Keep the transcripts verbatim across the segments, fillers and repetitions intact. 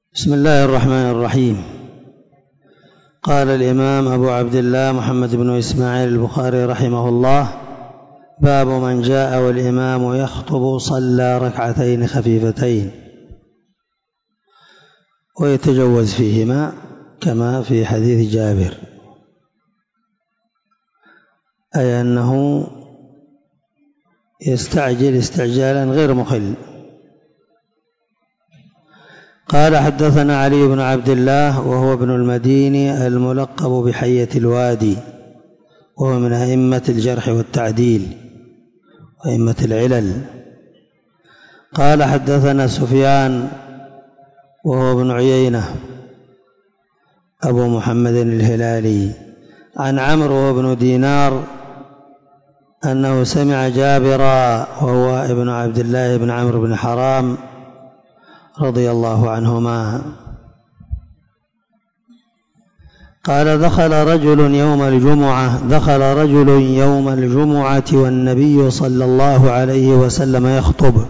بسم الله الرحمن الرحيم. قال الإمام أبو عبد الله محمد بن إسماعيل البخاري رحمه الله: باب من جاء والإمام يخطب صلى ركعتين خفيفتين ويتجوز فيهما كما في حديث جابر، أي أنه يستعجل استعجالا غير مخل. قال: حدثنا علي بن عبد الله وهو ابن المديني الملقب بحية الوادي، وهو من أئمة الجرح والتعديل وأئمة العلل. قال: حدثنا سفيان وهو ابن عيينة أبو محمد الهلالي عن عمرو وابن دينار أنه سمع جابرا وهو ابن عبد الله بن عمرو بن حرام رضي الله عنهما قال: دخل رجل يوم الجمعة دخل رجل يوم الجمعة والنبي صلى الله عليه وسلم يخطب،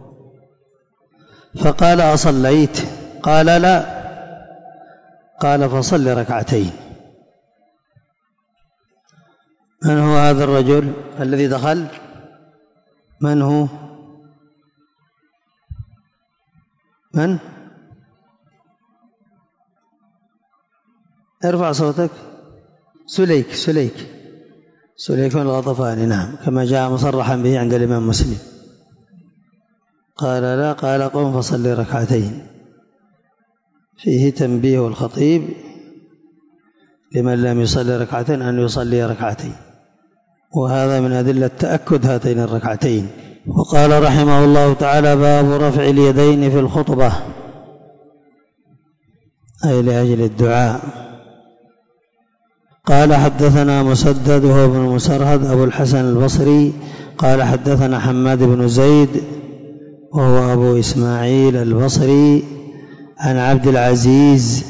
فقال: أصليت؟ قال: لا. قال: فصل ركعتين. من هو هذا الرجل الذي دخل؟ من هو؟ من؟ ارفع صوتك. سليك سليك سليك بن الغطفاني، نعم، كما جاء مصرحا به عند الإمام مسلم. قال: لا. قال: قم فصلي ركعتين. فيه تنبيه الخطيب لمن لم يصلي ركعتين أن يصلي ركعتين، وهذا من أدلة تأكد هاتين الركعتين. وقال رحمه الله تعالى: باب رفع اليدين في الخطبة، أي لأجل الدعاء. قال: حدثنا مسدد وهو ابن مسرهد أبو الحسن البصري قال: حدثنا حماد بن زيد وهو أبو إسماعيل البصري عن عبد العزيز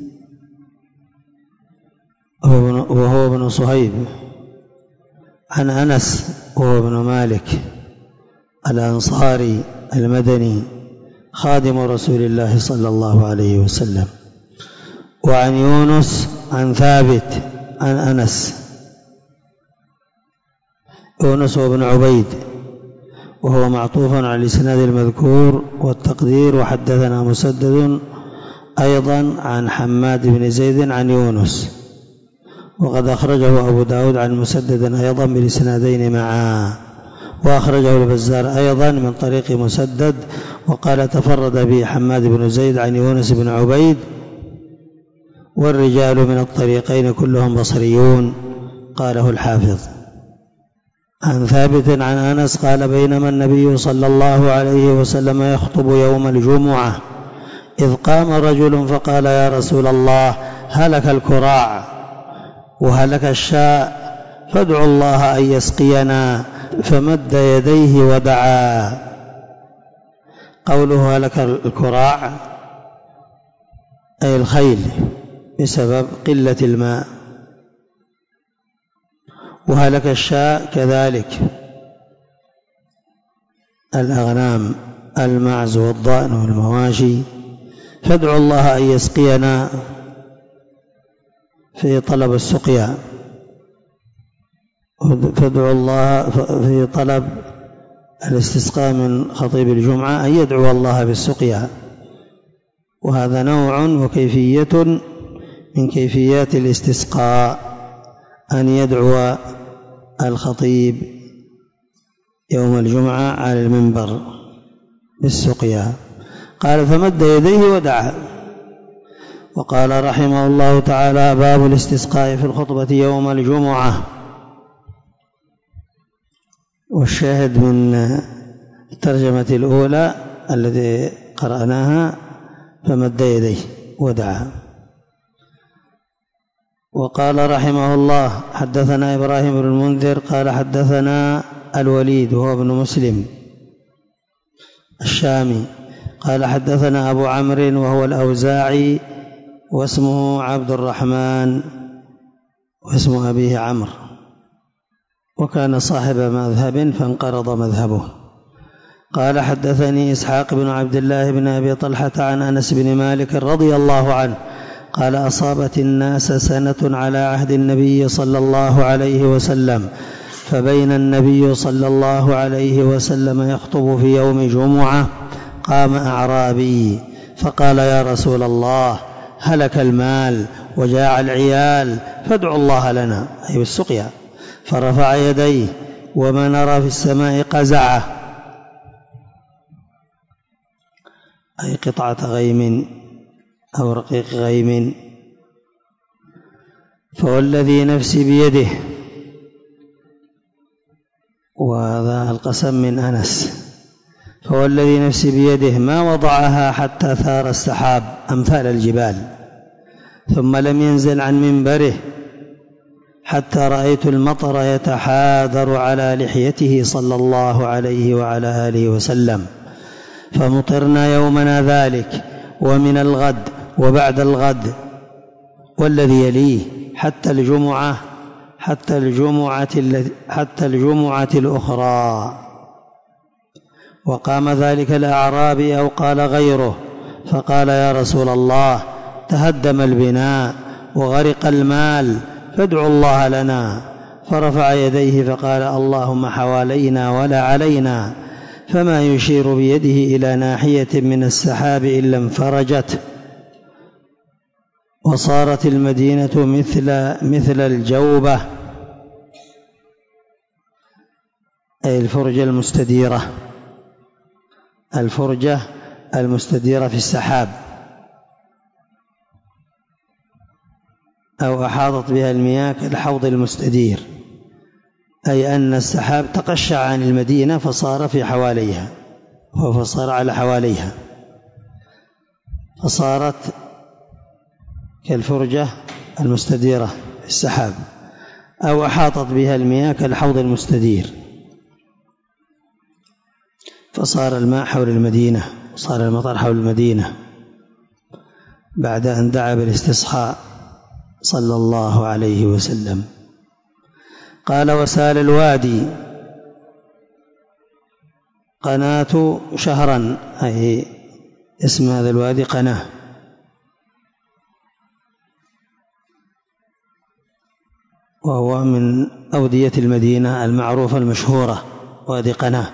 وهو ابن صهيب عن أنس وهو ابن مالك الأنصاري المدني خادم رسول الله صلى الله عليه وسلم، وعن يونس عن ثابت عن أنس. يونس وابن عبيد، وهو معطوف على الإسناد المذكور والتقدير: وحدثنا مسدد أيضا عن حماد بن زيد عن يونس، وقد أخرجه أبو داود عن مسدد أيضا بالإسنادين معا، وأخرجه البزار أيضا من طريق مسدد، وقال: تفرد به حماد بن زيد عن يونس بن عبيد، والرجال من الطريقين كلهم بصريون. قاله الحافظ. عن ثابت عن أنس قال: بينما النبي صلى الله عليه وسلم يخطب يوم الجمعة إذ قام رجل فقال: يا رسول الله، هلك الكراع وهلك الشاء، فادعوا الله أن يسقينا. فمد يديه ودعا. قوله هلك الكراع أي الخيل بسبب قلة الماء، وهلك الشاء كذلك الأغنام المعز والضأن والمواشي. فادعوا الله أن يسقينا في طلب السقيا، فادعوا الله في طلب الاستسقاء من خطيب الجمعة أن يدعو الله بالسقيا، وهذا نوع وكيفية من كيفيات الاستسقاء، أن يدعو الخطيب يوم الجمعة على المنبر بالسقيا. قال: فمد يديه ودعا. وقال رحمه الله تعالى: باب الاستسقاء في الخطبة يوم الجمعة. والشاهد من الترجمة الأولى التي قرأناها: فمد يديه ودعا. وقال رحمه الله: حدثنا إبراهيم بن المنذر قال: حدثنا الوليد وهو ابن مسلم الشامي قال: حدثنا أبو عمرو وهو الأوزاعي واسمه عبد الرحمن واسم أبيه عمرو، وكان صاحب مذهب فانقرض مذهبه. قال حدثني إسحاق بن عبد الله بن أبي طلحة عن أنس بن مالك رضي الله عنه قال أصابت الناس سنة على عهد النبي صلى الله عليه وسلم، فبين النبي صلى الله عليه وسلم يخطب في يوم جمعة قام أعرابي فقال يا رسول الله هلك المال وجاع العيال فادعوا الله لنا، أي بالسقيا. فرفع يديه وما نرى في السماء قزعة، أي قطعة غيم أو رقيق غيم. فوالذي نفسي بيده، وهذا القسم من أنس، فوالذي نفسي بيده ما وضعها حتى ثار السحاب أمثال الجبال، ثم لم ينزل عن منبره حتى رأيت المطر يتحاذر على لحيته صلى الله عليه وعلى آله وسلم. فمطرنا يومنا ذلك ومن الغد وبعد الغد والذي يليه حتى الجمعة حتى الجمعة حتى الجمعة الأخرى. وقام ذلك الأعرابي أو قال غيره فقال يا رسول الله تهدم البناء وغرق المال فادعوا الله لنا. فرفع يديه فقال اللهم حوالينا ولا علينا، فما يشير بيده إلى ناحية من السحاب إلا انفرجت، وصارت المدينة مثل مثل الجوبة، أي الفرجة المستديرة، الفرجة المستديرة في السحاب، أو أحاطت بها المياه كالحوض المستدير، أي أن السحاب تقشع عن المدينة فصار في حواليها فصار على حواليها، فصارت كالفرجة المستديرة في السحاب، أو أحاطت بها المياه كالحوض المستدير، فصار الماء حول المدينة وصار المطر حول المدينة بعد أن دعا بالاستصحاء صلى الله عليه وسلم. قال وسال الوادي قناة شهرا، أي اسم هذا الوادي قناة، وهو من أودية المدينة المعروفة المشهورة وادي قناة.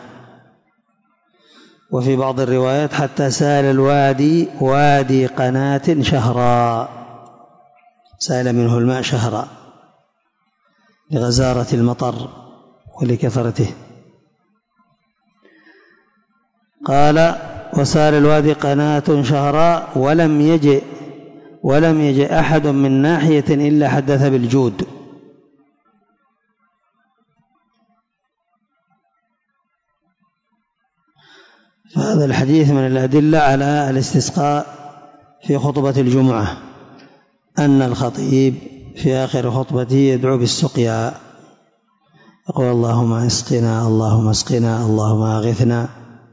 وفي بعض الروايات حتى سال الوادي وادي قناة شهرا، سال منه الماء شهرا لغزارة المطر ولكثرته. قال وسال الوادي قناة شهرا ولم يجئ ولم يجئ أحد من ناحية إلا حدث بالجود. فهذا الحديث من الأدلة على الاستسقاء في خطبة الجمعة، أن الخطيب في آخر خطبته يدعو بالسقيا، يقول اللهم اسقنا اللهم اسقنا اللهم أغثنا.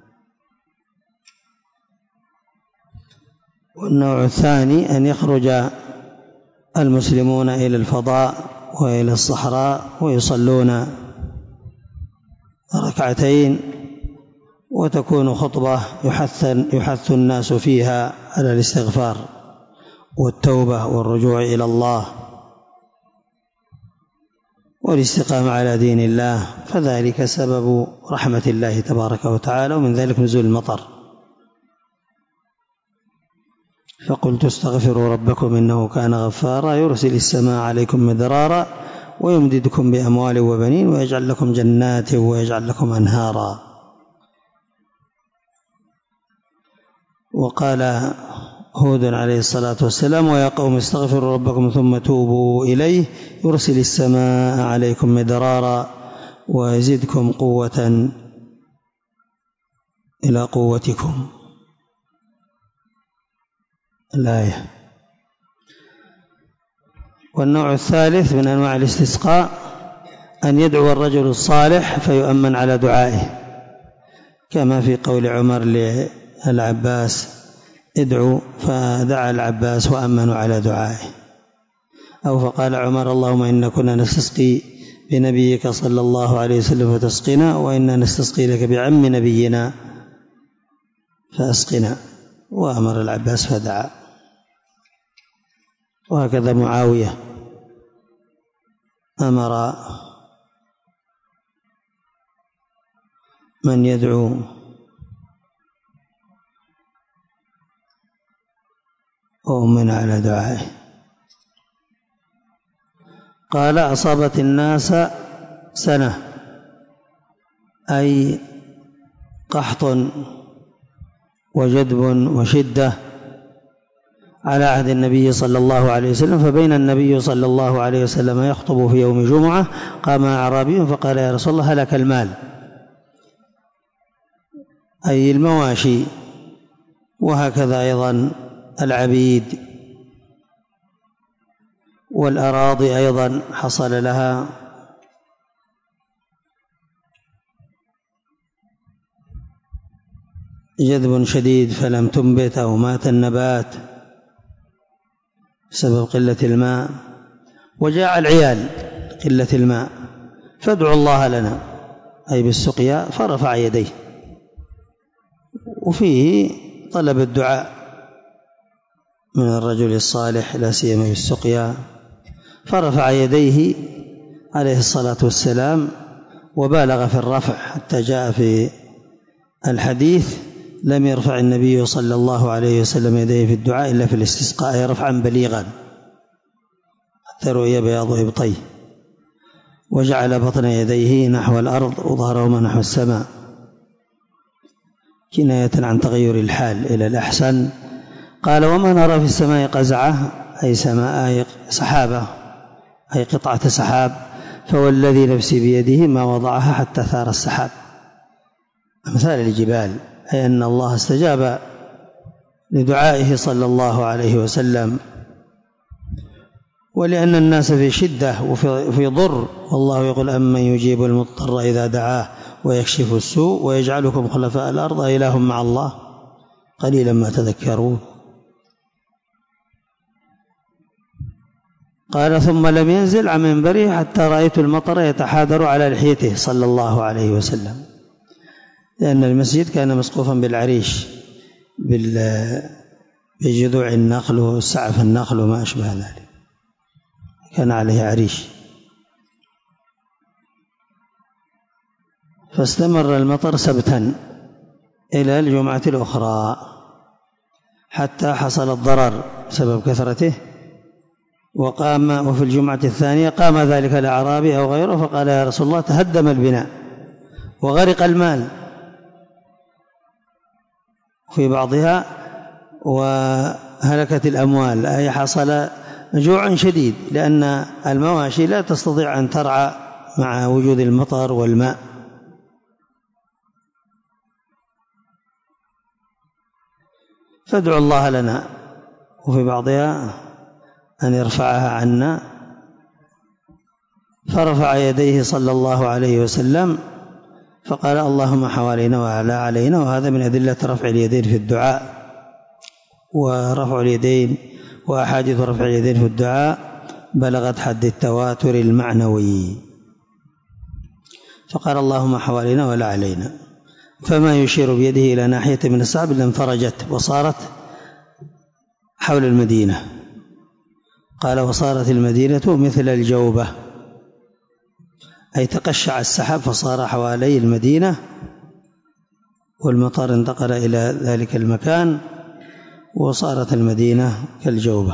والنوع الثاني أن يخرج المسلمون إلى الفضاء وإلى الصحراء ويصلون ركعتين، وتكون خطبة يحث, يحث الناس فيها على الاستغفار والتوبة والرجوع إلى الله والاستقامة على دين الله، فذلك سبب رحمة الله تبارك وتعالى، ومن ذلك نزول المطر. فقلت استغفروا ربكم إنه كان غفارا يرسل السماء عليكم مدرارا ويمددكم بأموال وبنين ويجعل لكم جنات ويجعل لكم أنهارا. وقال هود عليه الصلاة والسلام ويا قوم استغفروا ربكم ثم توبوا إليه يرسل السماء عليكم مدرارا ويزدكم قوة إلى قوتكم. الآية. والنوع الثالث من أنواع الاستسقاء أن يدعو الرجل الصالح فيؤمن على دعائه، كما في قول عمر للعباس ادعوا، فدعا العباس وأمنوا على دعائه. أو فقال عمر اللهم إنا كنا نستسقي بنبيك صلى الله عليه وسلم فتسقنا، وإنا نستسقي لك بعم نبينا فأسقنا، وأمر العباس فدعا. وهكذا معاوية أمر من يدعو وأمنا على دعائه. قال: أصابت الناس سنة، أي قحط وجدب وشدة على عهد النبي صلى الله عليه وسلم. فبين النبي صلى الله عليه وسلم يخطب في يوم جمعة قام أعرابي فقال: يا رسول الله هلك المال، أي المواشي، وهكذا أيضا العبيد والأراضي أيضا حصل لها جذب شديد فلم تنبت أو مات النبات بسبب قلة الماء، وجاء العيال قلة الماء، فادعوا الله لنا، أي بالسقيا، فرفع يديه. وفيه طلب الدعاء من الرجل الصالح لا سيما بالسقيا، فرفع يديه عليه الصلاة والسلام وبالغ في الرفع، حتى جاء في الحديث: لم يرفع النبي صلى الله عليه وسلم يديه في الدعاء إلا في الاستسقاء، رفعا بليغا حتى رؤي بياض إبطيه، وجعل بطن يديه نحو الأرض وظهرهما نحو السماء، كناية عن تغير الحال إلى الأحسن. قال: وما نرى في السماء قزعة، أي سماء أي سحابة، أي قطعة سحاب، فوالذي نفسي بيده ما وضعها حتى ثار السحاب، أمثال الجبال، أي أن الله استجاب لدعائه صلى الله عليه وسلم، ولأن الناس في شدة وفي ضر، والله يقول: أمن يجيب المضطر إذا دعاه ويكشف السوء ويجعلكم خلفاء الأرض أإله مع الله قليلا ما تذكرون. قال: ثم لم ينزل عن منبره حتى رأيت المطر يتحادر على لحيته صلى الله عليه وسلم، لأن المسجد كان مسقوفا بالعريش بجذوع النخل وسعف النخل وما أشبه ذلك، كان عليه عريش. فاستمر المطر سبتا إلى الجمعة الأخرى حتى حصل الضرر بسبب كثرته، وقام وفي الجمعة الثانية قام ذلك الأعرابي أو غيره فقال: يا رسول الله تهدم البناء وغرق المال في بعضها وهلكت الأموال، أي حصل جوع شديد، لأن المواشي لا تستطيع أن ترعى مع وجود المطر والماء. فادعوا الله لنا، وفي بعضها أن يرفعها عنا، فرفع يديه صلى الله عليه وسلم فقال: اللهم حوالينا وعلى علينا. وهذا من أدلة رفع اليدين في الدعاء، ورفع اليدين وأحاديث رفع اليدين في الدعاء بلغت حد التواتر المعنوي. فقال: اللهم حوالينا ولا علينا، فما يشير بيده إلى ناحية من السحاب إلا انفرجت وصارت حول المدينة. قال: وصارت المدينة مثل الجوبة، أي تقشع السحاب فصار حوالي المدينة، والمطر انتقل إلى ذلك المكان وصارت المدينة كالجوبة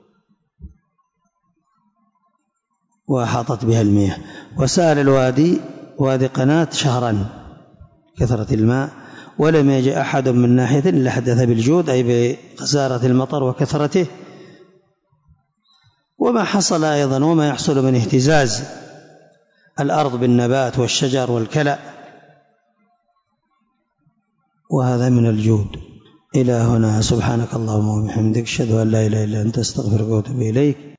وأحاطت بها المياه. وسال الوادي وادي قناة شهرا كثرة الماء، ولم يجئ أحد من ناحية إلا حدث بالجود، أي بقسارة المطر وكثرته، وما حصل أيضا وما يحصل من اهتزاز الأرض بالنبات والشجر والكلأ، وهذا من الجود. إلى هنا، سبحانك اللهم وبحمدك، أشهد أن لا إله إلا أنت، أستغفرك وأتوب إليك.